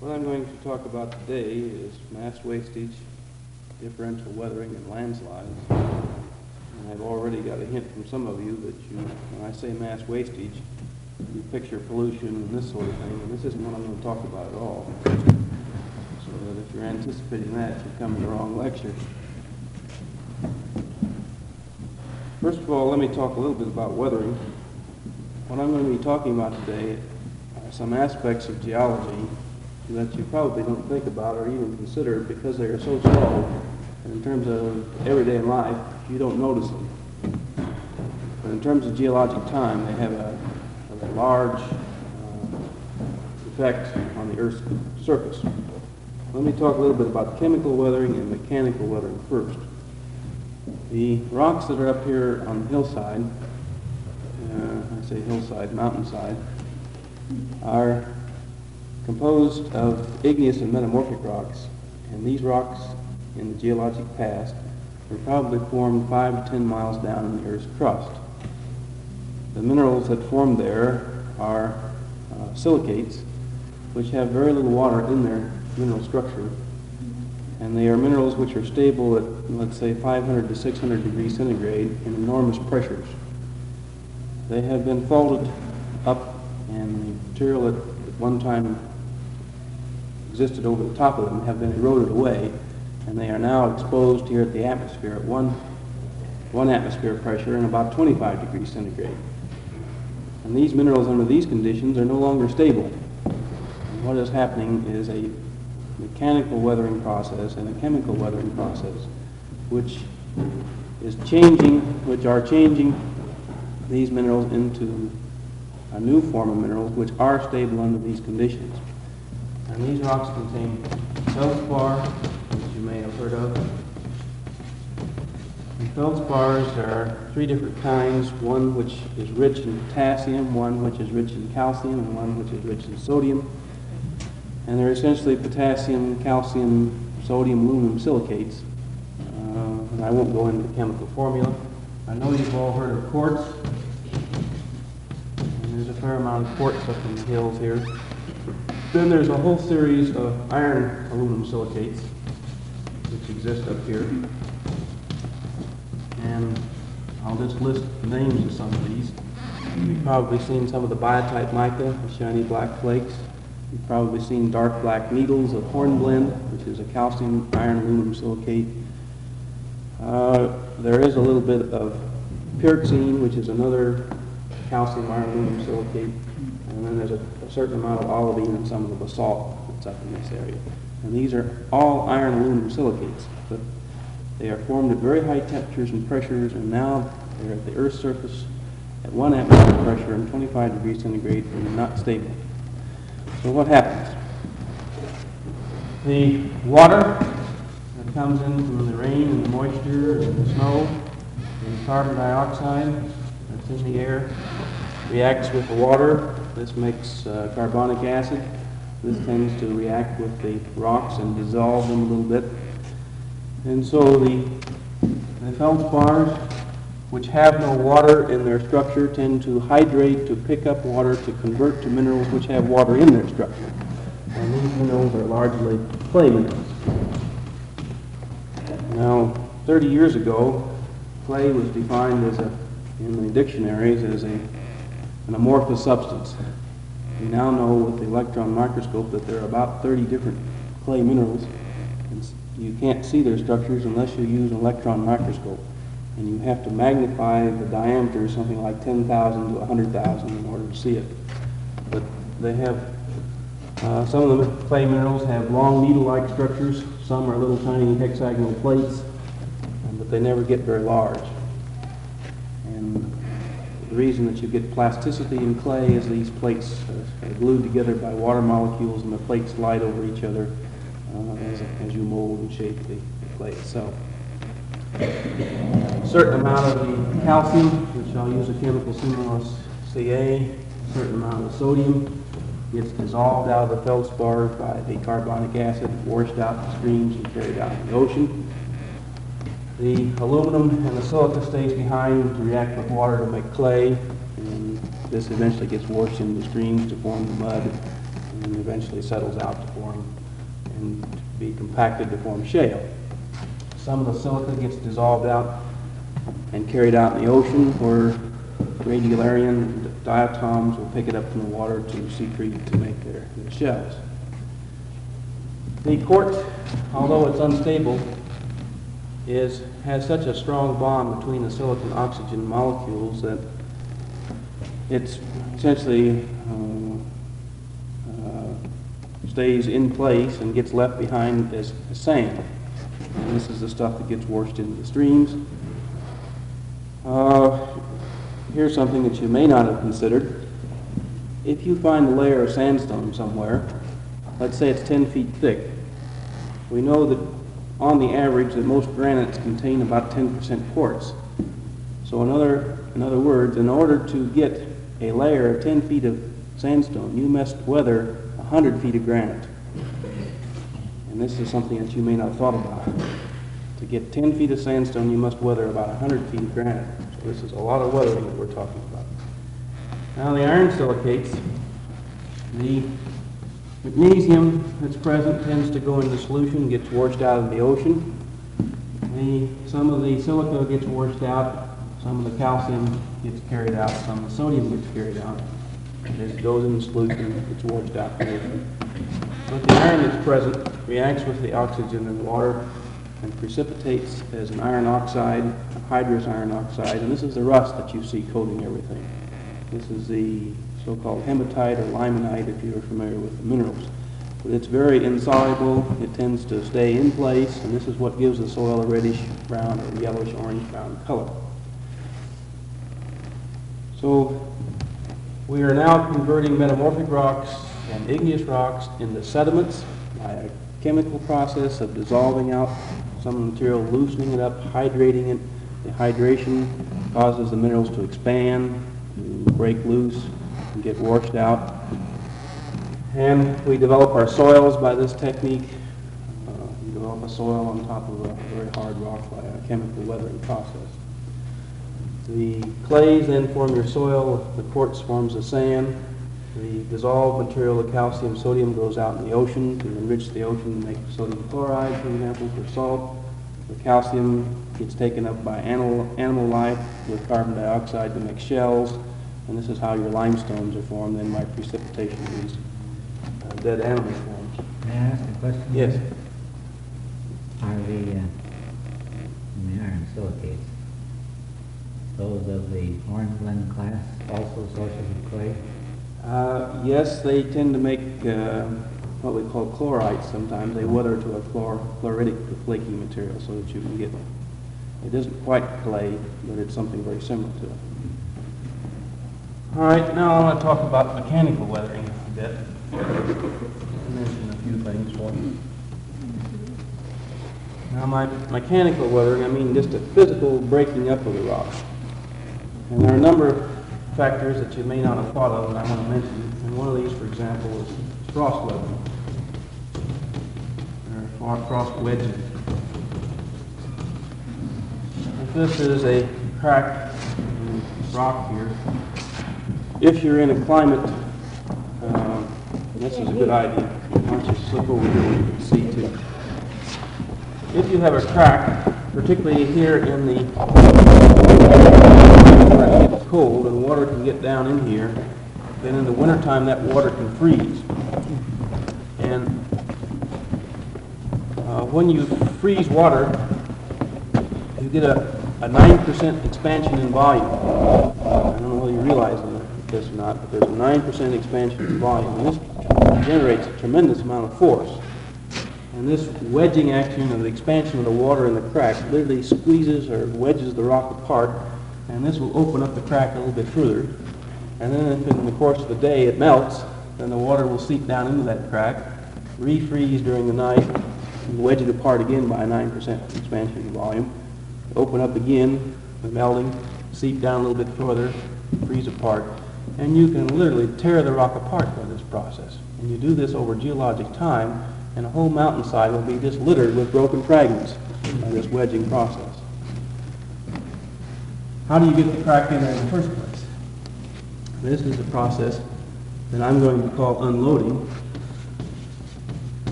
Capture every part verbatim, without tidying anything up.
What I'm going to talk about today is mass wastage, differential weathering, and landslides. And I've already got a hint from some of you that you, when I say mass wastage, you picture pollution and this sort of thing, and this isn't what I'm going to talk about at all. So that if you're anticipating that, you're coming to the wrong lecture. First of all, let me talk a little bit about weathering. What I'm going to be talking about today are some aspects of geology that you probably don't think about or even consider because they are so small, and in terms of everyday life, you don't notice them. But in terms of geologic time, they have a, a large uh, effect on the Earth's surface. Let me talk a little bit about chemical weathering and mechanical weathering first. The rocks that are up here on the hillside, uh, I say hillside, mountainside, are composed of igneous and metamorphic rocks, and these rocks in the geologic past were probably formed five to ten miles down in the Earth's crust. The minerals that formed there are uh, silicates, which have very little water in their mineral structure, and they are minerals which are stable at, let's say, five hundred to six hundred degrees centigrade in enormous pressures. They have been faulted up, and the material that at one time existed over the top of them have been eroded away, and they are now exposed here at the atmosphere at one, one atmosphere pressure and about twenty-five degrees centigrade. And these minerals under these conditions are no longer stable. And what is happening is a mechanical weathering process and a chemical weathering process which is changing, which are changing these minerals into a new form of minerals which are stable under these conditions. And these rocks contain feldspar, which you may have heard of. And feldspars, there are three different kinds, one which is rich in potassium, one which is rich in calcium, and one which is rich in sodium. And they're essentially potassium, calcium, sodium, aluminum silicates. Uh, and I won't go into the chemical formula. I know you've all heard of quartz. And there's a fair amount of quartz up in the hills here. Then there's a whole series of iron aluminum silicates which exist up here. And I'll just list the names of some of these. You've probably seen some of the biotite mica, the shiny black flakes. You've probably seen dark black needles of hornblende, which is a calcium iron aluminum silicate. Uh, there is a little bit of pyroxene, which is another calcium iron aluminum silicate. And then there's a, a certain amount of olivine in some of the basalt that's up in this area. And these are all iron aluminum silicates, but they are formed at very high temperatures and pressures, and now they're at the Earth's surface at one atmosphere pressure and twenty-five degrees centigrade and not stable. So what happens? The water that comes in from the rain and the moisture and the snow and the carbon dioxide that's in the air reacts with the water. This makes uh, carbonic acid. This tends to react with the rocks and dissolve them a little bit. And so the, the feldspars, which have no water in their structure, tend to hydrate, to pick up water, to convert to minerals which have water in their structure. And these minerals are largely clay minerals. Now, thirty years ago, clay was defined as a, in the dictionaries as a an amorphous substance. We now know with the electron microscope that there are about thirty different clay minerals, and you can't see their structures unless you use an electron microscope. And you have to magnify the diameter something like ten thousand to one hundred thousand in order to see it. But they have, uh, some of the clay minerals have long needle-like structures, some are little tiny hexagonal plates, but they never get very large. And the reason that you get plasticity in clay is these plates are glued together by water molecules, and the plates slide over each other uh, as, as you mold and shape the, the clay itself. A certain amount of the calcium, which I'll use a chemical symbol C A, a certain amount of sodium gets dissolved out of the feldspar by the carbonic acid, washed out in streams and carried out in the ocean. The aluminum and the silica stays behind to react with water to make clay, and this eventually gets washed into streams to form the mud and eventually settles out to form and be compacted to form shale. Some of the silica gets dissolved out and carried out in the ocean, where radiolarian diatoms will pick it up from the water to secrete it to make their, their shells. The quartz, although it's unstable, is has such a strong bond between the silicon and oxygen molecules that it's essentially uh, uh, stays in place and gets left behind as, as sand. And this is the stuff that gets washed into the streams. Uh, here's something that you may not have considered. If you find a layer of sandstone somewhere, let's say it's ten feet thick, we know that on the average that most granites contain about ten percent quartz. So in other, in other words, in order to get a layer of ten feet of sandstone, you must weather one hundred feet of granite. And this is something that you may not have thought about. To get ten feet of sandstone, you must weather about one hundred feet of granite. So this is a lot of weathering that we're talking about. Now the iron silicates, the magnesium that's present tends to go into solution, gets washed out in the ocean. The, some of the silica gets washed out, some of the calcium gets carried out, some of the sodium gets carried out. It goes into solution, gets washed out in the ocean. But the iron that's present reacts with the oxygen in the water and precipitates as an iron oxide, a hydrous iron oxide, and this is the rust that you see coating everything. This is the so-called hematite or limonite, if you're familiar with the minerals. But it's very insoluble, it tends to stay in place, and this is what gives the soil a reddish brown or yellowish orange brown color. So we are now converting metamorphic rocks and igneous rocks into sediments by a chemical process of dissolving out some of the material, loosening it up, hydrating it. The hydration causes the minerals to expand, to break loose, and get washed out. And we develop our soils by this technique. Uh, we develop a soil on top of a very hard rock by a chemical weathering process. The clays then form your soil, the quartz forms the sand. The dissolved material, the calcium, sodium, goes out in the ocean to enrich the ocean to make sodium chloride, for example, for salt. The calcium gets taken up by animal, animal life with carbon dioxide to make shells, and this is how your limestones are formed then by precipitation of these uh, dead animal forms. May I ask a question? Yes. Are the, uh, the iron silicates, those of the hornblende class, also sources of clay? Uh, yes, they tend to make uh, what we call chlorites sometimes. They weather to a chlor chloritic flaky material so that you can get, it isn't quite clay, but it's something very similar to it. All right, now I want to talk about mechanical weathering a bit. I'll mention a few things for you. Now by mechanical weathering, I mean just a physical breaking up of the rock. And there are a number of factors that you may not have thought of that I want to mention. And one of these, for example, is frost weathering, or frost wedging. If this is a crack in the rock here, if you're in a climate, uh, this is a good idea. Why don't you slip over here where you can see too. If you have a crack, particularly here in the where it gets cold and water can get down in here, then in the wintertime that water can freeze. And uh, when you freeze water, you get a, a nine percent expansion in volume. I don't know whether you realize this or not, but there's a nine percent expansion in volume. And this generates a tremendous amount of force. And this wedging action of the expansion of the water in the crack literally squeezes or wedges the rock apart, and this will open up the crack a little bit further. And then if in the course of the day it melts, then the water will seep down into that crack, refreeze during the night, and wedge it apart again by a nine percent expansion in volume, open up again, the melting, seep down a little bit further, freeze apart, and you can literally tear the rock apart by this process. And you do this over geologic time, and the whole mountainside will be just littered with broken fragments by this wedging process. How do you get the crack in there in the first place? This is a process that I'm going to call unloading.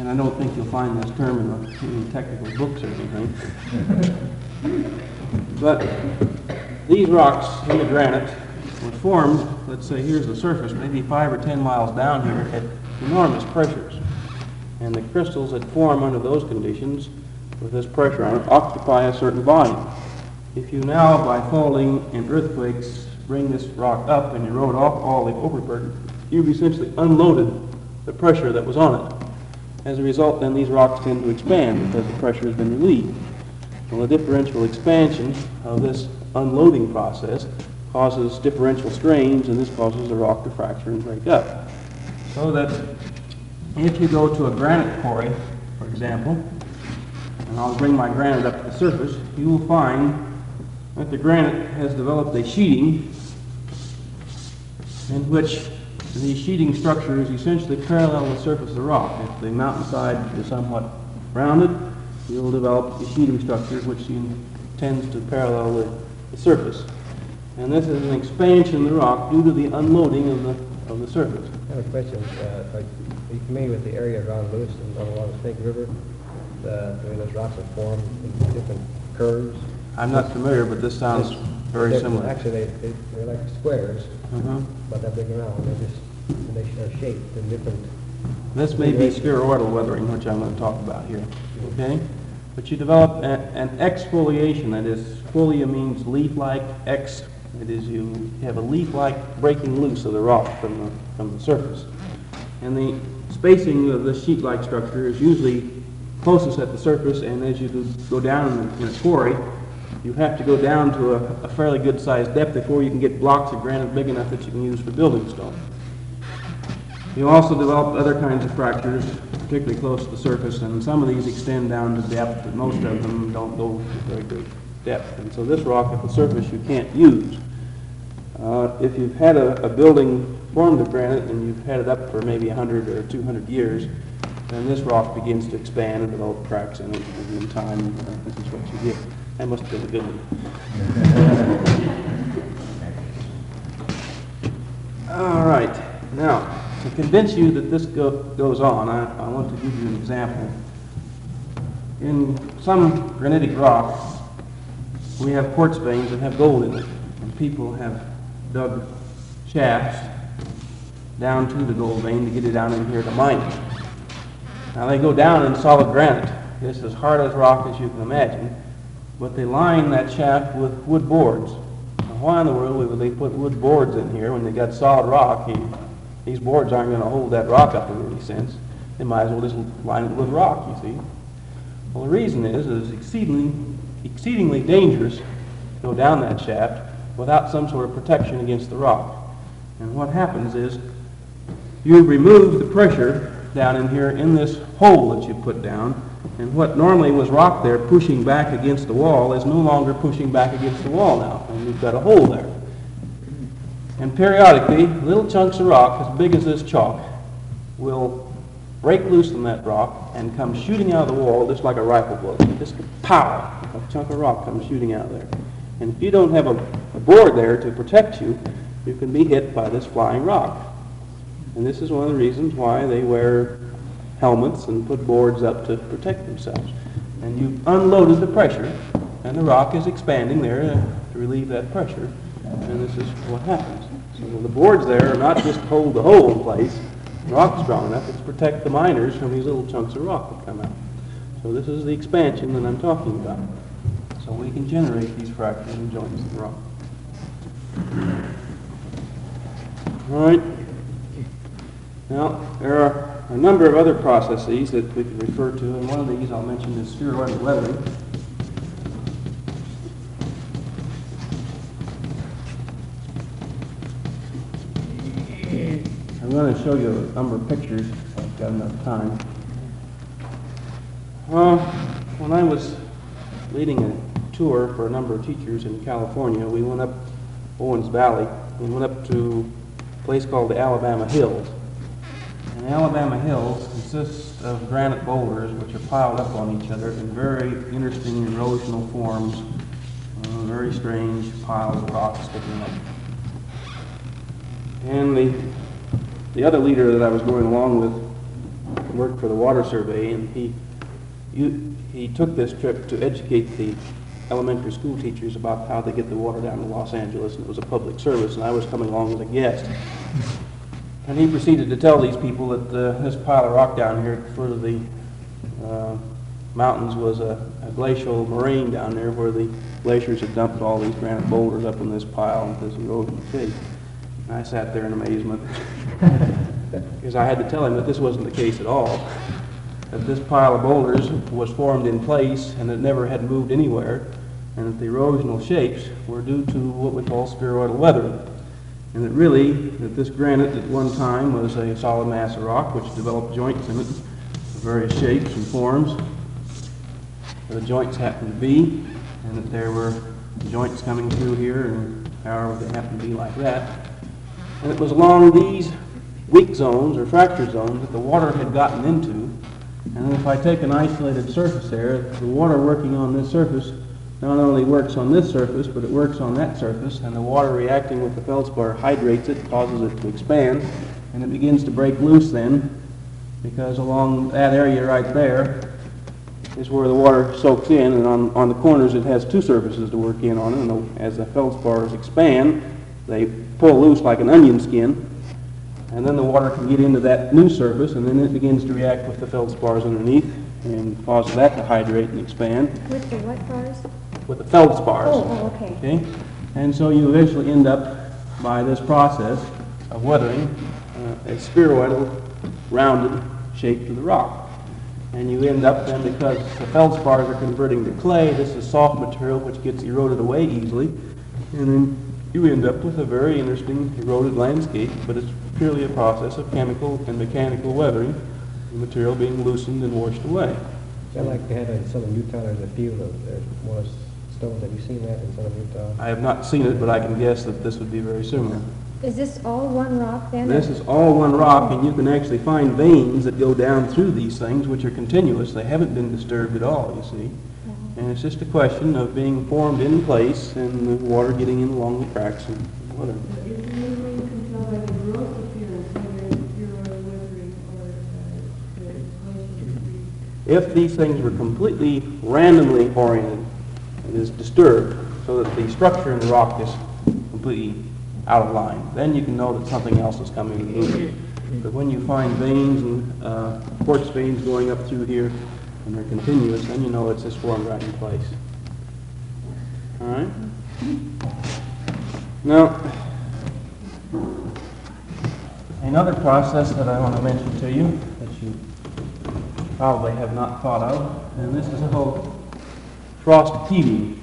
and I don't think you'll find this term in the- any technical books or anything. But these rocks in the granite were formed, let's say here's the surface, maybe five or ten miles down here at enormous pressures. And the crystals that form under those conditions with this pressure on it occupy a certain volume. If you now, by faulting and earthquakes, bring this rock up and erode off all the overburden, you've essentially unloaded the pressure that was on it. As a result, then these rocks tend to expand because the pressure has been relieved. Well, the differential expansion of this unloading process causes differential strains, and this causes the rock to fracture and break up. So that if you go to a granite quarry, for example, and I'll bring my granite up to the surface, you will find that the granite has developed a sheeting in which the sheeting structure is essentially parallel to the surface of the rock. If the mountainside is somewhat rounded, you'll develop a sheeting structure which tends to parallel the, the surface. And this is an expansion of the rock due to the unloading of the, of the surface. I have a question. Uh, like, are you familiar with the area around Lewis and along the Snake River? The, I mean, those rocks are formed in different curves. I'm not familiar, but this sounds very They're- similar. Actually, they, they, they're like squares, Uh-huh. but they're big around. They're just, and they are shaped in different. This may be spheroidal weathering, which I'm going to talk about here, okay? But you develop a, an exfoliation, that is, folia means leaf-like, ex, that is, you have a leaf-like breaking loose of the rock from the, from the surface. And the spacing of the sheet-like structure is usually closest at the surface, and as you do go down in, the, in a quarry, you have to go down to a, a fairly good-sized depth before you can get blocks of granite big enough that you can use for building stone. You also develop other kinds of fractures, particularly close to the surface, and some of these extend down to depth, but most of them don't go to very great depth. And so this rock at the surface you can't use. Uh, if you've had a, a building formed of granite and you've had it up for maybe one hundred or two hundred years, then this rock begins to expand and develop cracks in it, and in time, uh, this is what you get. That must have been a good one. All right. Now, to convince you that this go, goes on, I, I want to give you an example. In some granitic rocks, we have quartz veins that have gold in it, and people have dug shafts down to the gold vein to get it down in here to mine it. Now they go down in solid granite. It's as hard as rock as you can imagine, but they line that shaft with wood boards. Now, why in the world would they put wood boards in here when they got solid rock? You, these boards aren't going to hold that rock up in any sense. They might as well just line it with rock, you see. Well, the reason is that it's exceedingly, exceedingly dangerous to go down that shaft without some sort of protection against the rock. And what happens is you remove the pressure down in here in this hole that you put down, and what normally was rock there pushing back against the wall is no longer pushing back against the wall now, and you've got a hole there. And periodically, little chunks of rock as big as this chalk will break loose from that rock and come shooting out of the wall just like a rifle bullet. Just pow! A chunk of rock comes shooting out there. And if you don't have a, a board there to protect you, you can be hit by this flying rock. And this is one of the reasons why they wear helmets and put boards up to protect themselves. And you've unloaded the pressure, and the rock is expanding there to, to relieve that pressure. And this is what happens. So the boards there are not just to hold the hole in place. The rock's strong enough, it's to protect the miners from these little chunks of rock that come out. So this is the expansion that I'm talking about. So we can generate these fractures and joints in the rock. All right. Now, there are a number of other processes that we can refer to, and one of these I'll mention is spheroidal weathering. I'm going to show you a number of pictures if I've got enough time. Well, when I was leading a tour for a number of teachers in California, we went up Owens Valley. We went up to a place called the Alabama Hills. And the Alabama Hills consist of granite boulders which are piled up on each other in very interesting erosional forms, uh, very strange piles of rocks sticking up. And the, the other leader that I was going along with worked for the Water Survey, and he, you, he took this trip to educate the elementary school teachers about how they get the water down to Los Angeles, and it was a public service, and I was coming along as a guest. And he proceeded to tell these people that uh, this pile of rock down here at the foot of the uh, mountains was a, a glacial moraine down there where the glaciers had dumped all these granite boulders up in this pile and this erosion shape. And I sat there in amazement because I had to tell him that this wasn't the case at all, that this pile of boulders was formed in place and it never had moved anywhere, and that the erosional shapes were due to what we call spheroidal weathering. And that really, that this granite at one time was a solid mass of rock which developed joints in it of various shapes and forms. The joints happened to be, and that there were joints coming through here, and however they happened to be like that. And it was along these weak zones or fracture zones that the water had gotten into. And then if I take an isolated surface there, the water working on this surface not only works on this surface, but it works on that surface, and the water reacting with the feldspar hydrates it, causes it to expand, and it begins to break loose then, because along that area right there is where the water soaks in, and on, on the corners it has two surfaces to work in on it, and the, as the feldspars expand, they pull loose like an onion skin, and then the water can get into that new surface, and then it begins to react with the feldspars underneath, and cause that to hydrate and expand. With the what bars? With the feldspars. Oh, oh, okay. Okay? And so you eventually end up, by this process of weathering, uh, a spheroidal, rounded shape to the rock. And you end up then, because the feldspars are converting to clay, this is soft material which gets eroded away easily, and then you end up with a very interesting eroded landscape, but it's purely a process of chemical and mechanical weathering, the material being loosened and washed away. Sound like they had in southern Utah, there's a field of, there was stones. Have you seen that in southern Utah? I have not seen it, but I can guess that this would be very similar. Is this all one rock then? This is all one rock, and you can actually find veins that go down through these things, which are continuous. They haven't been disturbed at all, you see. And it's just a question of being formed in place and the water getting in along the cracks and whatever. Is there any way you can tell by the gross appearance whether it's spheroidal weathering or uh, the glacial degree? If these things were completely randomly oriented, it is disturbed so that the structure in the rock is completely out of line, then you can know that something else is coming and moving. But when you find veins and uh, quartz veins going up through here, and they're continuous, then you know it's just formed right in place. All right? Now, another process that I want to mention to you that you probably have not thought of, and this is called frost heaving.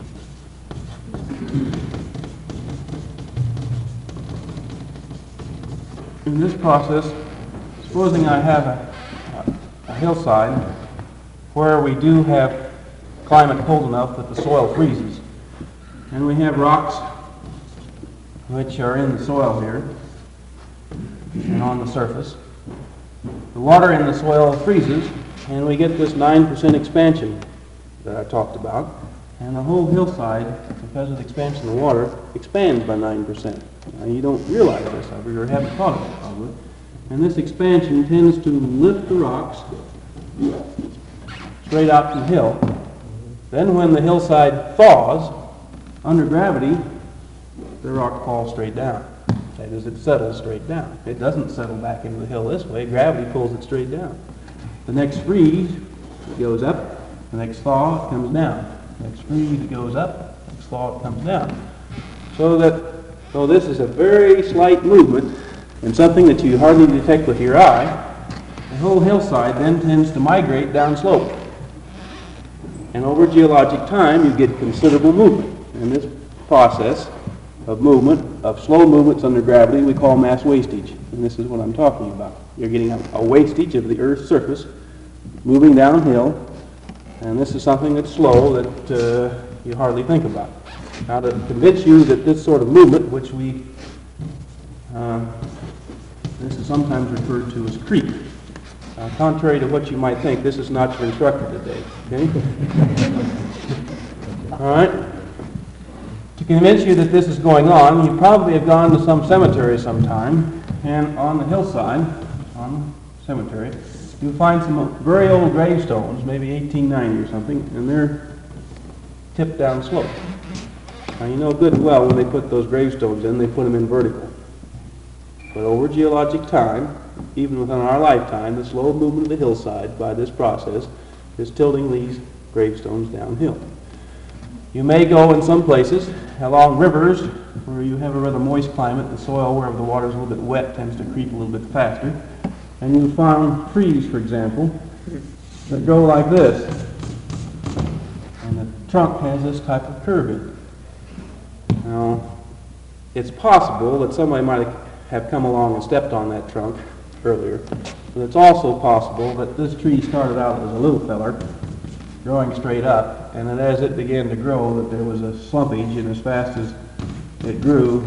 In this process, supposing I have a, a, a hillside where we do have climate cold enough that the soil freezes, and we have rocks which are in the soil here and on the surface. The water in the soil freezes, and we get this nine percent expansion that I talked about, and the whole hillside, because of the expansion of the water, expands by nine percent. Now, you don't realize this, or haven't thought of it probably. And this expansion tends to lift the rocks straight out from the hill. Then when the hillside thaws, under gravity, the rock falls straight down. That is, it settles straight down. It doesn't settle back into the hill this way. Gravity pulls it straight down. The next freeze, it goes up. The next thaw, it comes down. The next freeze, it goes up. The next thaw, it comes down. So that, though this is a very slight movement, and something that you hardly detect with your eye, the whole hillside then tends to migrate downslope. And over geologic time, you get considerable movement. And this process of movement, of slow movements under gravity, we call mass wastage. And this is what I'm talking about. You're getting a, a wastage of the Earth's surface moving downhill, and this is something that's slow that uh, you hardly think about. Now, to convince you that this sort of movement, which we, uh, this is sometimes referred to as creep. Uh, contrary to what you might think, this is not your instructor today, okay? All right? To convince you that this is going on, you probably have gone to some cemetery sometime, and on the hillside, on the cemetery, you'll find some very old gravestones, maybe eighteen ninety or something, and they're tipped down slope. Now you know good and well when they put those gravestones in, they put them in vertical. But over geologic time, even within our lifetime, the slow movement of the hillside by this process is tilting these gravestones downhill. You may go in some places along rivers where you have a rather moist climate, the soil where the water is a little bit wet tends to creep a little bit faster, and you found trees, for example, that grow like this, and the trunk has this type of curve in it. Now, it's possible that somebody might have come along and stepped on that trunk earlier, but it's also possible that this tree started out as a little feller, growing straight up, and that as it began to grow, that there was a slumpage, and as fast as it grew,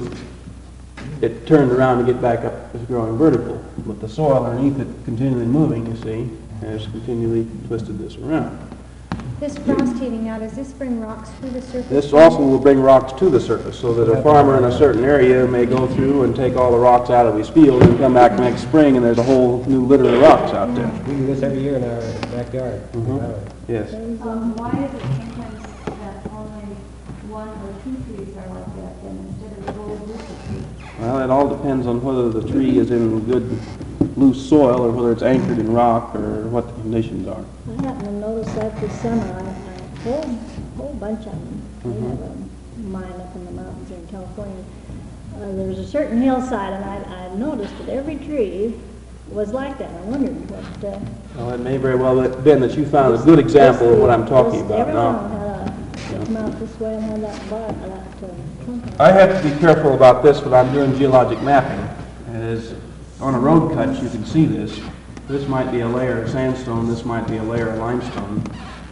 it turned around to get back up as growing vertical. But the soil underneath it continually moving, you see, has continually twisted this around. This frost heaving now, does this bring rocks to the surface? This also will bring rocks to the surface, so that a farmer in a certain area may go through and take all the rocks out of his field and come back next spring and there's a whole new litter of rocks out there. We do this every year in our backyard. Mhm. Yes. Um, why is it sometimes that only one or two trees are like that, then instead of the whole group of trees? Well, it all depends on whether the tree is in good loose soil or whether it's anchored in rock or what the conditions are. I happened to notice that this summer, I, a whole, whole bunch of them. We Mhm. have a mine up in the mountains in California. Uh, there was a certain hillside, and I, I noticed that every tree was like that. I wondered what. Uh, Well, it may very well have been that you found a good example of what I'm talking this- about Everyone now. had a, come out this way and had that bar, that uh, trunk. I have to be careful about this when I'm doing geologic mapping. As on a road cut, you can see this. This might be a layer of sandstone, this might be a layer of limestone.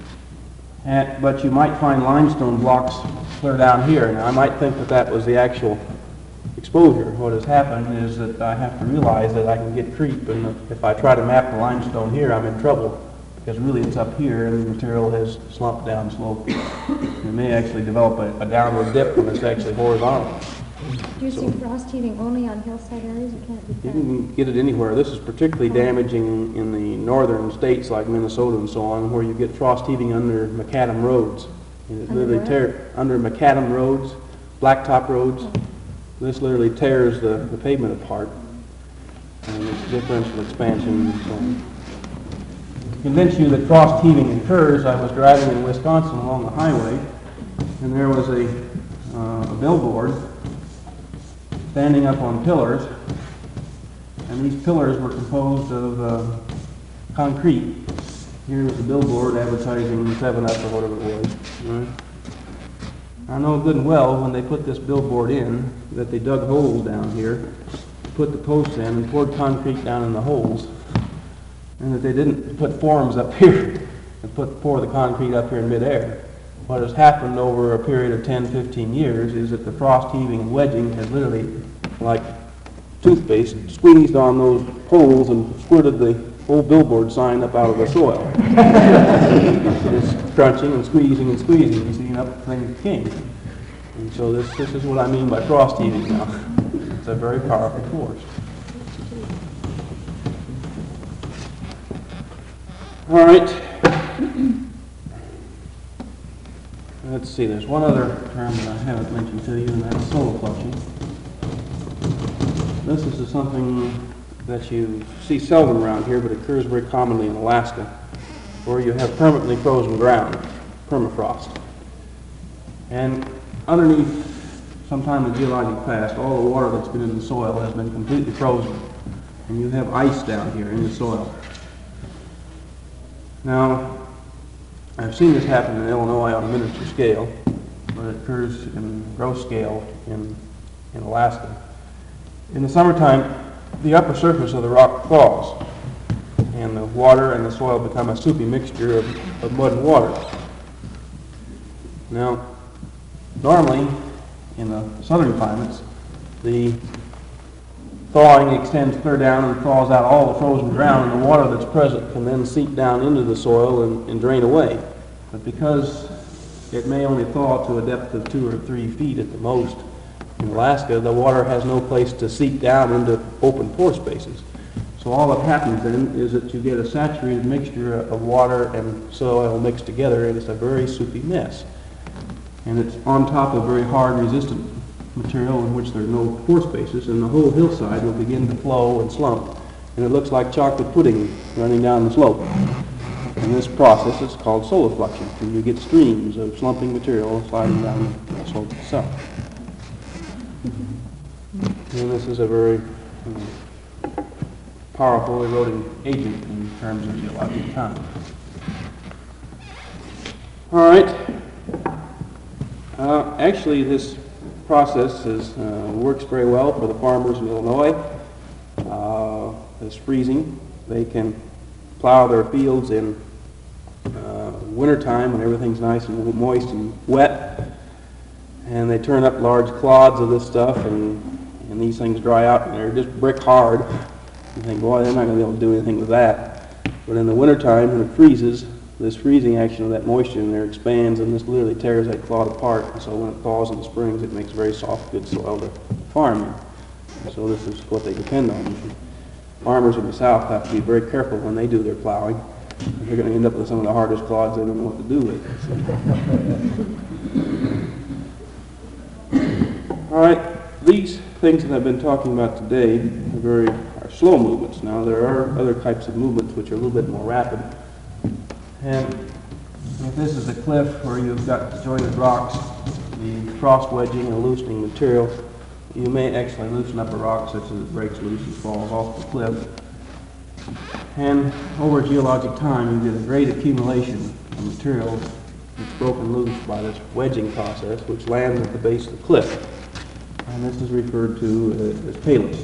And, but you might find limestone blocks clear down here. Now, I might think that that was the actual exposure. What has happened is that I have to realize that I can get creep, and if I try to map the limestone here, I'm in trouble, because really it's up here and the material has slumped down slope. It may actually develop a, a downward dip when it's actually horizontal. Do you see frost heaving only on hillside areas? It can't be You found. can get it anywhere. This is particularly damaging in the northern states like Minnesota and so on, where you get frost heaving under macadam roads. And it Under literally where? tear under macadam roads, blacktop roads. This literally tears the, the pavement apart, and it's differential expansion and so on. To convince you that frost heaving occurs, I was driving in Wisconsin along the highway, and there was a, uh, a billboard standing up on pillars, and these pillars were composed of uh, concrete. Here was a billboard advertising seven up or whatever it was. Right? I know good and well when they put this billboard in that they dug holes down here, put the posts in, and poured concrete down in the holes, and that they didn't put forms up here and put pour the concrete up here in midair. What has happened over a period of ten, fifteen years is that the frost heaving and wedging has literally, like toothpaste, squeezed on those holes and squirted the whole billboard sign up out of the soil. It's crunching and squeezing and squeezing, you see, and up things came. And so this, this is what I mean by frost heaving now. It's a very powerful force. All right. Let's see, there's one other term that I haven't mentioned to you, and that's soil flushing. This is something that you see seldom around here, but occurs very commonly in Alaska, where you have permanently frozen ground, permafrost. And underneath, sometime in the geologic past, all the water that's been in the soil has been completely frozen, and you have ice down here in the soil. Now, I've seen this happen in Illinois on a miniature scale, but it occurs in gross scale in, in Alaska. In the summertime, the upper surface of the rock thaws, and the water and the soil become a soupy mixture of, of mud and water. Now, normally, in the southern climates, the thawing extends clear down and thaws out all the frozen ground, and the water that's present can then seep down into the soil and, and drain away. But because it may only thaw to a depth of two or three feet at the most, in Alaska, the water has no place to seep down into open pore spaces. So all that happens then is that you get a saturated mixture of water and soil mixed together, and it's a very soupy mess. And it's on top of very hard, resistant material in which there are no pore spaces, and the whole hillside will begin to flow and slump. And it looks like chocolate pudding running down the slope. And this process is called solar fluxion, and you get streams of slumping material sliding down the slope itself. And this is a very um, powerful eroding agent in terms of geologic time. All right. Uh, actually, this process is, uh, works very well for the farmers in Illinois. Uh, it's freezing. They can plow their fields in uh, wintertime when everything's nice and moist and wet, and they turn up large clods of this stuff, and, and these things dry out, and they're just brick hard. You think, boy, they're not going to be able to do anything with that. But in the wintertime, when it freezes, this freezing action of that moisture in there expands, and this literally tears that clod apart. And so when it thaws in the springs, it makes very soft, good soil to farm in. And so this is what they depend on. Farmers in the South have to be very careful when they do their plowing. They're going to end up with some of the hardest clods they don't know what to do with. All right, these things that I've been talking about today are very are slow movements. Now there are other types of movements which are a little bit more rapid. And if this is a cliff where you've got jointed rocks, the cross wedging and loosening material, you may actually loosen up a rock such as it breaks loose and falls off the cliff. And over geologic time, you get a great accumulation of material that's broken loose by this wedging process, which lands at the base of the cliff. And this is referred to uh, as talus.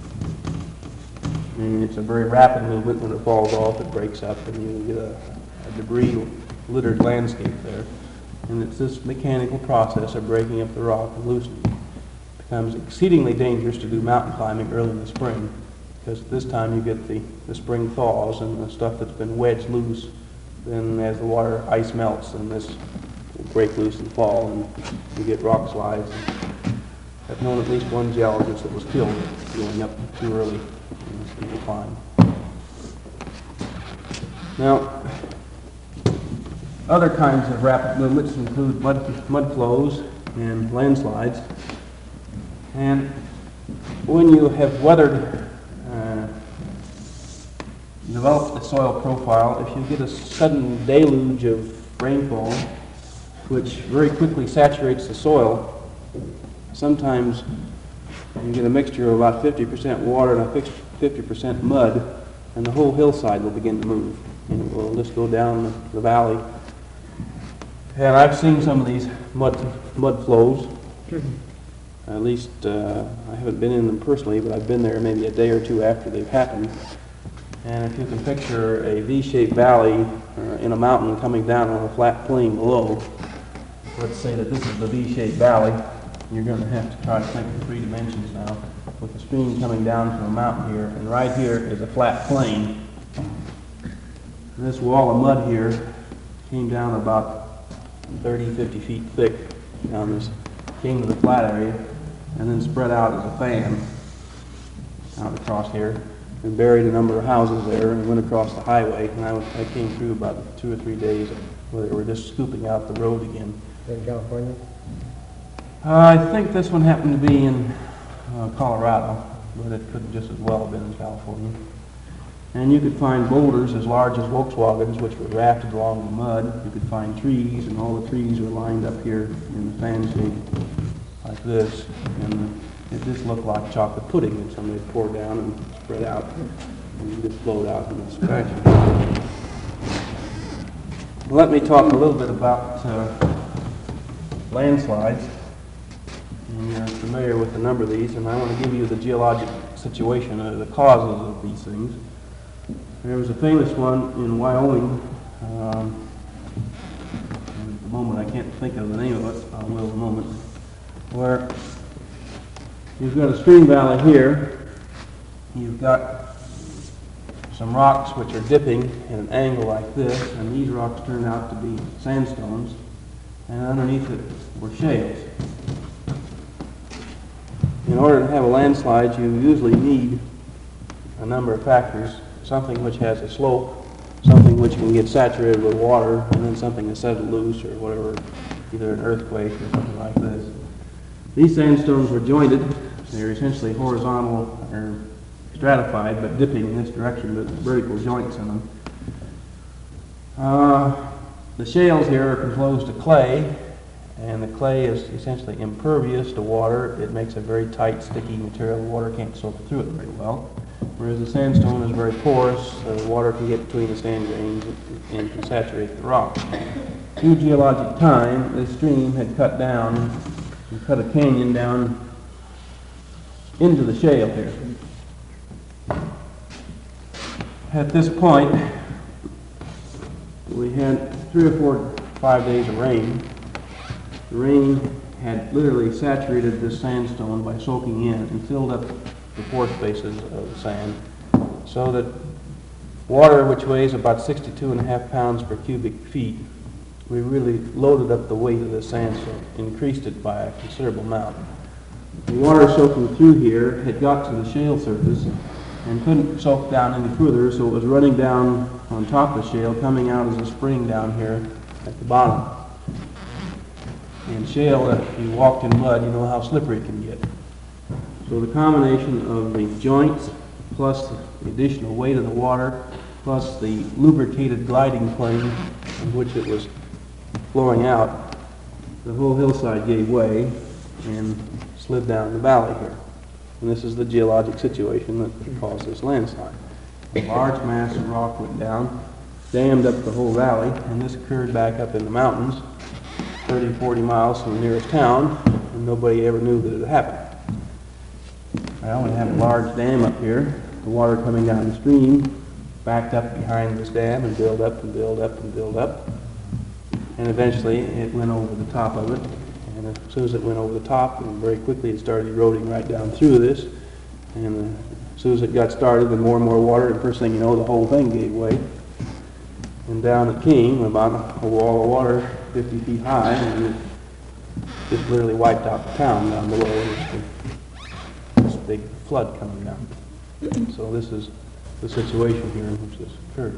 And it's a very rapid movement. When it falls off, it breaks up, and you get a, a debris-littered landscape there. And it's this mechanical process of breaking up the rock and loosening it. It becomes exceedingly dangerous to do mountain climbing early in the spring, because at this time you get the, the spring thaws, and the stuff that's been wedged loose, then as the water ice melts, and this will break loose and fall, and you get rock slides. I've known at least one geologist that was killed going up too early in this steep climb. Now, other kinds of rapid movements include mud, mud flows and landslides. And when you have weathered, uh, developed the soil profile, if you get a sudden deluge of rainfall, which very quickly saturates the soil, sometimes you get a mixture of about fifty percent water and a fifty percent mud, and the whole hillside will begin to move, and it will just go down the, the valley. And I've seen some of these mud mud flows. At least uh, I haven't been in them personally, but I've been there maybe a day or two after they've happened. And if you can picture a V-shaped valley uh, in a mountain coming down on a flat plain below, let's say that this is the V-shaped valley. You're going to have to try to think in three dimensions now, with the stream coming down from a mountain here, and right here is a flat plain. And this wall of mud here came down about thirty, fifty feet thick down this, came to the flat area, and then spread out as a fan out across here, and buried a number of houses there, and went across the highway. And I, was, I came through about two or three days where they were just scooping out the road again. In California? Uh, I think this one happened to be in uh, Colorado, but it could just as well have been in California. And you could find boulders as large as Volkswagens, which were rafted along the mud. You could find trees, and all the trees were lined up here in the fan shape like this. And it just looked like chocolate pudding that somebody poured down and spread out, and it just flowed out in this fashion. Let me talk a little bit about uh, landslides. And you're familiar with a number of these, and I want to give you the geologic situation, or the causes of these things. There was a famous one in Wyoming. Um, and at the moment I can't think of the name of it, I will in a moment, where you've got a stream valley here, you've got some rocks which are dipping at an angle like this, and these rocks turned out to be sandstones, and underneath it were shales. In order to have a landslide, you usually need a number of factors, something which has a slope, something which can get saturated with water, and then something that's settled loose or whatever, either an earthquake or something like this. These sandstones were jointed. They're essentially horizontal or stratified, but dipping in this direction, but vertical joints in them. Uh, the shales here are composed of clay, and the clay is essentially impervious to water. It makes a very tight, sticky material. The water can't soak through it very well. Whereas the sandstone is very porous, so the water can get between the sand grains and can saturate the rock. Through geologic time, this stream had cut down and cut a canyon down into the shale here. At this point, we had three or four, five days of rain. The rain had literally saturated this sandstone by soaking in and filled up the pore spaces of the sand, so that water, which weighs about sixty-two and a half pounds per cubic feet, we really loaded up the weight of the sandstone, increased it by a considerable amount. The water soaking through here had got to the shale surface and couldn't soak down any further, so it was running down on top of the shale, coming out as a spring down here at the bottom. And shale, if you walked in mud, you know how slippery it can get. So the combination of the joints, plus the additional weight of the water, plus the lubricated gliding plane in which it was flowing out, the whole hillside gave way and slid down the valley here. And this is the geologic situation that caused this landslide. A large mass of rock went down, dammed up the whole valley, and this occurred back up in the mountains, thirty, forty miles from the nearest town, and nobody ever knew that it had happened. Well, we have a large dam up here, the water coming down the stream, backed up behind this dam and build up and build up and build up. And eventually it went over the top of it. And as soon as it went over the top, and very quickly it started eroding right down through this. And uh, as soon as it got started, the more and more water, and first thing you know, the whole thing gave way. And down it came, about a wall of water fifty feet high, and it just literally wiped out the town down below. This, this big flood coming down. So this is the situation here in which this occurred.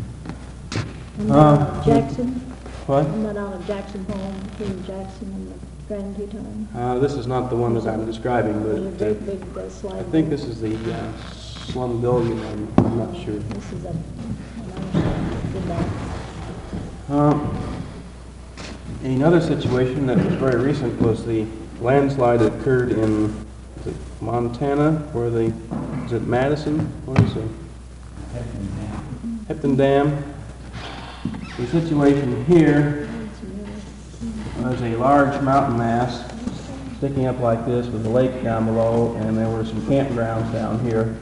And Uh, Jackson, What? and that out of Jackson Home, between Jackson and the Grand Teton. Uh, this is not the one that I'm describing, There's a but great uh, big uh, slide. I think this is the uh, Slumgullion one. I'm not sure. This is a, another good map. Uh, another situation that was very recent was the landslide that occurred in is it Montana, where the, is it Madison? What is it? Hepton Dam. The situation here was a large mountain mass sticking up like this with a lake down below, and there were some campgrounds down here.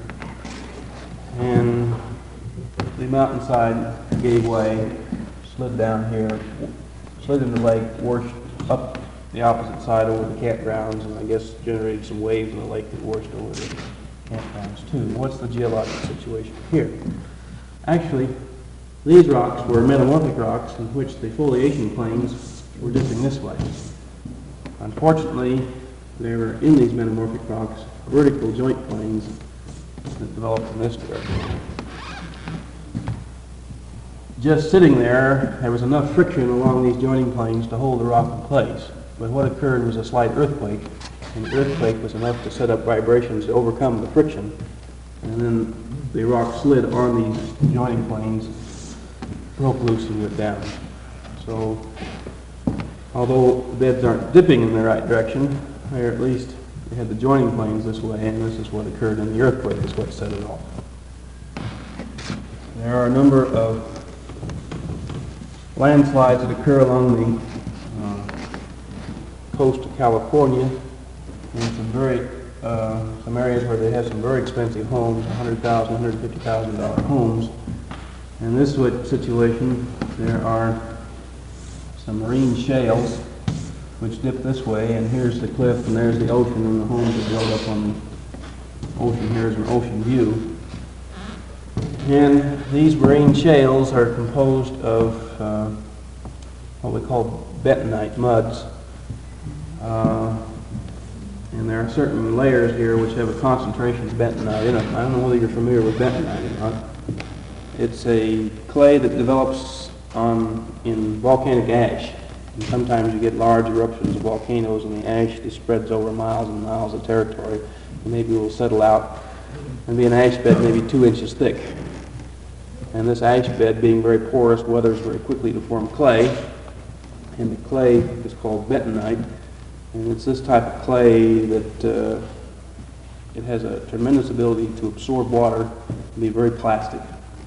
And the mountainside gave way, slid down here, slid in the lake, washed up the opposite side over the campgrounds, and I guess generated some waves in the lake that washed over the campgrounds too. What's the geologic situation here? Actually, these rocks were metamorphic rocks in which the foliation planes were dipping this way. Unfortunately, there were in these metamorphic rocks vertical joint planes that developed in this direction. Just sitting there, there was enough friction along these joining planes to hold the rock in place. But what occurred was a slight earthquake, and the earthquake was enough to set up vibrations to overcome the friction. And then the rock slid on these joining planes, broke loose and went down. So, although the beds aren't dipping in the right direction, they're at least they had the joining planes this way, and this is what occurred in the earthquake, is what set it off. There are a number of landslides that occur along the uh, coast of California, and some very uh, some areas where they have some very expensive homes, one hundred thousand dollars, one hundred fifty thousand dollar homes. In this situation, there are some marine shales which dip this way, and here's the cliff, and there's the ocean, and the homes are built up on the ocean. Here's an ocean view. And these marine shales are composed of uh, what we call bentonite muds. Uh, And there are certain layers here which have a concentration of bentonite in it. I don't know whether you're familiar with bentonite or not. It's a clay that develops on, in volcanic ash. And sometimes you get large eruptions of volcanoes and the ash just spreads over miles and miles of territory. And maybe it will settle out and be an ash bed maybe two inches thick. And this ash bed, being very porous, weathers very quickly to form clay. And the clay is called bentonite. And it's this type of clay that uh, it has a tremendous ability to absorb water and be very plastic.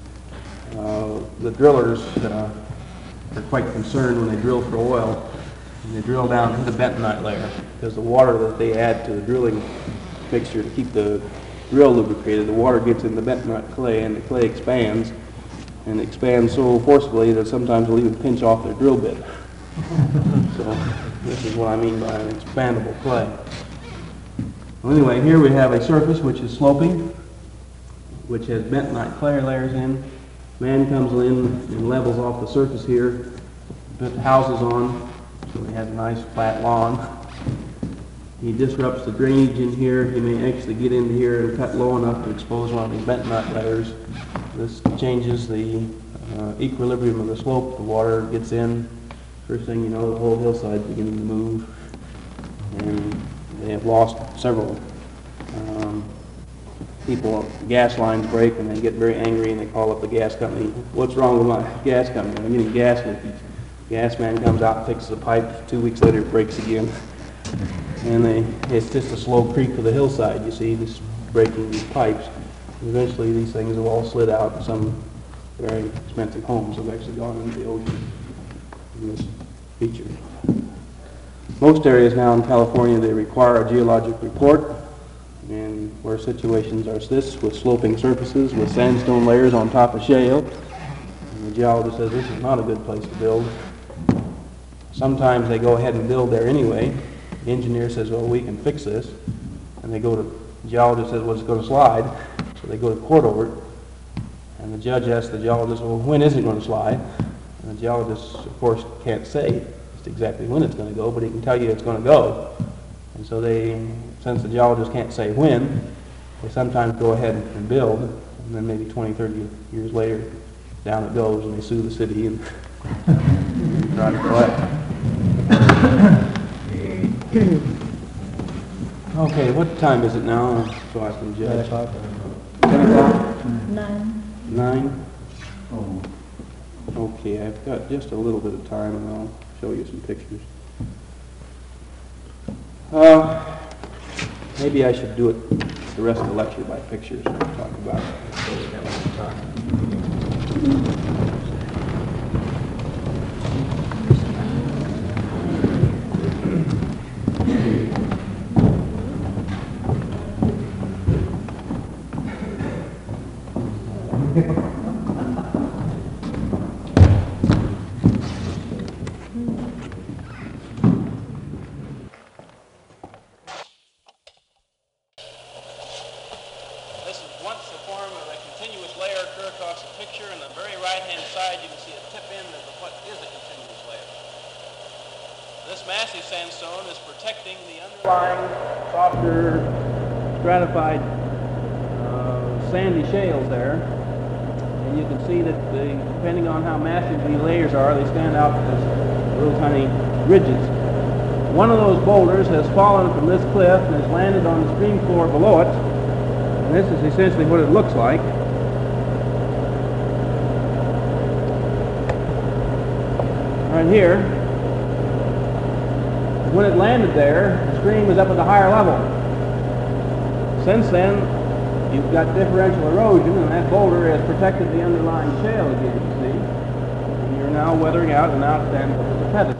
Uh, the drillers uh, are quite concerned when they drill for oil, and they drill down to the bentonite layer, because the water that they add to the drilling mixture to keep the drill lubricated, the water gets in the bentonite clay, and the clay expands, and expands so forcibly that sometimes it'll even pinch off their drill bit. So this is what I mean by an expandable clay. Well, anyway, here we have a surface which is sloping, which has bentonite clay layers in. Man comes in and levels off the surface here, put houses on, so we have a nice flat lawn. He disrupts the drainage in here. He may actually get into here and cut low enough to expose one of these bentonite layers. This changes the uh, equilibrium of the slope. The water gets in. First thing you know, the whole hillside is beginning to move, and they have lost several um, people. Gas lines break, and they get very angry, and they call up the gas company. What's wrong with my gas company? I'm getting gas leakage. Gas man comes out and fixes the pipe. Two weeks later, it breaks again, and they it's just a slow creep to the hillside. You see, this breaking these pipes. Eventually, these things have all slid out, and some very expensive homes have actually gone into the ocean. This feature. Most areas now in California, they require a geologic report, and where situations are this, with sloping surfaces, with sandstone layers on top of shale, and the geologist says this is not a good place to build. Sometimes they go ahead and build there anyway. The engineer says, well, we can fix this, and they go to, the geologist says, well, it's going to slide, so they go to court over it, and the judge asks the geologist, well, when is it going to slide? And the geologist, of course, can't say just exactly when it's going to go, but he can tell you it's going to go. And so they, since the geologist can't say when, they sometimes go ahead and build, and then maybe twenty, thirty years later, down it goes, and they sue the city and try to collect. Okay, what time is it now, so I can judge? ten o'clock? Nine. Nine? Oh. Okay, I've got just a little bit of time, and I'll show you some pictures. Uh, maybe I should do it the rest of the lecture by pictures and talk about it. This is once the form of a continuous layer occur across the picture. On the very right-hand side, you can see a tip end of what is a continuous layer. This massive sandstone is protecting the underlying softer, stratified, uh, sandy shales there. And you can see that the, depending on how massive the layers are, they stand out as little tiny ridges. One of those boulders has fallen from this cliff and has landed on the stream floor below it. And this is essentially what it looks like. Right here. When it landed there, the stream was up at a higher level. Since then, you've got differential erosion, and that boulder has protected the underlying shale again, you see. And you're now weathering out, and now it stands up as a pedestal.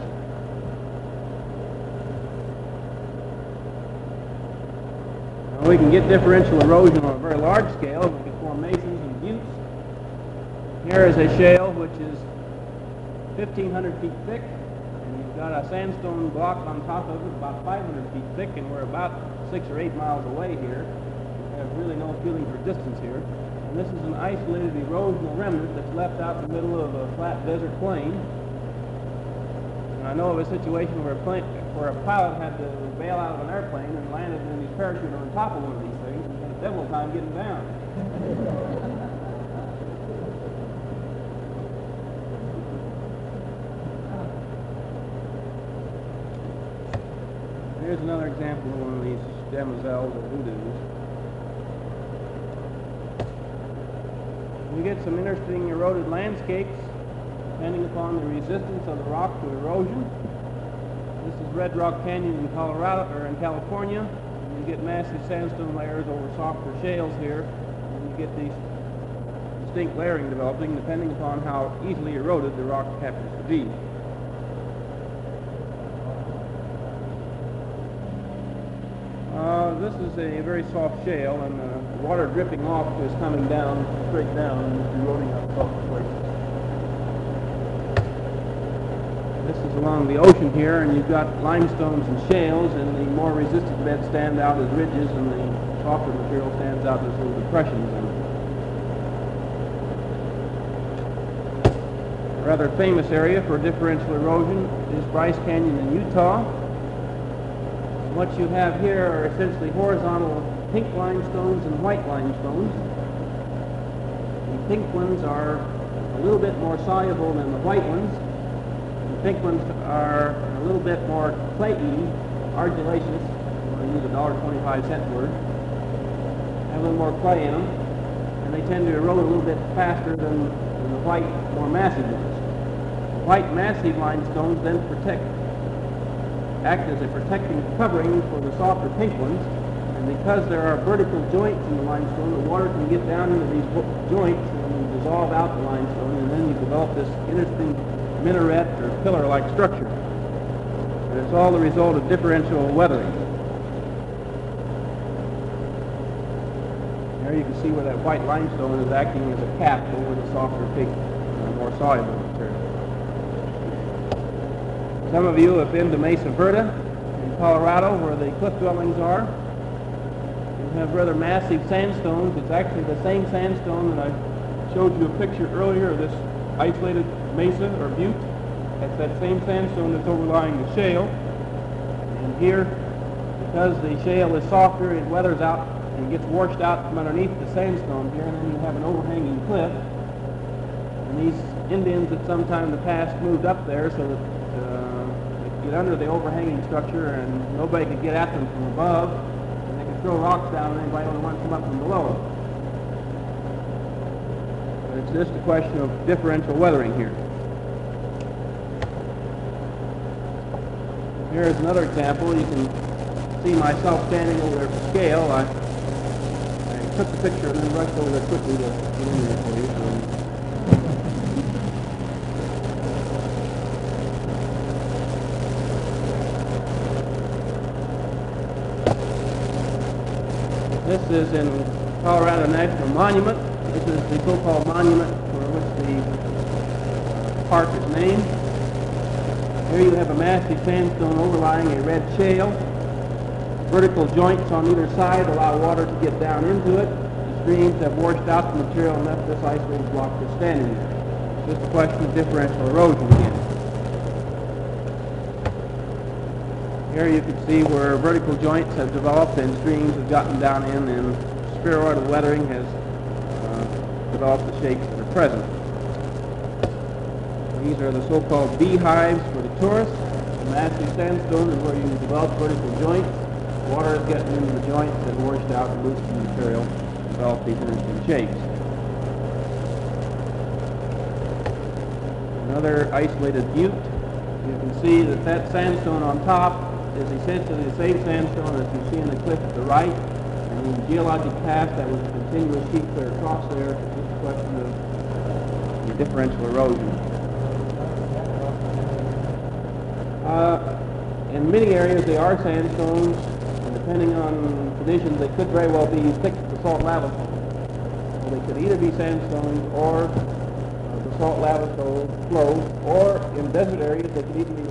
We can get differential erosion on a very large scale. We can form mesas and buttes. Here is a shale which is fifteen hundred feet thick, and you've got a sandstone block on top of it about five hundred feet thick, and we're about six or eight miles away here. We have really no feeling for distance here. And this is an isolated erosional remnant that's left out in the middle of a flat desert plain. And I know of a situation where a where a pilot had to bail out of an airplane and landed in his parachute on top of one of these things and had a devil time getting down. Here's another example of one of these demoiselles or hoodoos. You get some interesting eroded landscapes depending upon the resistance of the rock to erosion. This is Red Rock Canyon in Colorado or in California. You get massive sandstone layers over softer shales here, and you get these distinct layering developing depending upon how easily eroded the rock happens to be. Uh, this is a very soft shale, and the water dripping off is coming down, straight down, and it's eroding up soft places. This is along the ocean here, and you've got limestones and shales, and the more resistant beds stand out as ridges, and the softer material stands out as little depressions. A rather famous area for differential erosion is Bryce Canyon in Utah. What you have here are essentially horizontal pink limestones and white limestones. The pink ones are a little bit more soluble than the white ones. The pink ones are a little bit more clayey, argillaceous, or use a one dollar twenty-five cent word. Have a little more clay in them, and they tend to erode a little bit faster than, than the white, more massive ones. The white massive limestones then protect act as a protecting covering for the softer pink ones, and because there are vertical joints in the limestone, the water can get down into these joints and dissolve out the limestone, and then you develop this interesting minaret or pillar-like structure. And it's all the result of differential weathering. There you can see where that white limestone is acting as a cap over the softer pink, uh, more soluble material. Some of you have been to Mesa Verde in Colorado, where the cliff dwellings are. You have rather massive sandstones. It's actually the same sandstone that I showed you a picture earlier of this isolated mesa or butte. That's that same sandstone that's overlying the shale. And here, because the shale is softer, it weathers out and gets washed out from underneath the sandstone here, and then you have an overhanging cliff. And these Indians at some time in the past moved up there so that get under the overhanging structure and nobody could get at them from above, and they could throw rocks down and anybody only wants to come up from below. But it's just a question of differential weathering here. Here's another example. You can see myself standing over there for scale. I, I took the picture and then rushed over there quickly to get in there for you. So, this is in Colorado National Monument. This is the so-called monument for which the park is named. Here you have a massive sandstone overlying a red shale. Vertical joints on either side allow water to get down into it. The streams have washed out the material and left this isolated block just standing there. It's just a question of differential erosion again. Here you can see where vertical joints have developed and streams have gotten down in, and spheroidal weathering has uh, developed the shapes that are present. These are the so-called beehives for the tourists. The massive sandstone is where you develop vertical joints. Water is getting into the joints and washed out and loose the material to develop these interesting shapes. Another isolated butte. You can see that that sandstone on top is essentially the same sandstone as you see in the cliff to the right, and in the geologic past that was a continuous sheet clear across there. It's just a question of the differential erosion. Uh, in many areas they are sandstones, and depending on conditions they could very well be thick basalt lava flows. So they could either be sandstones or uh, basalt lava flows, or in desert areas they could even be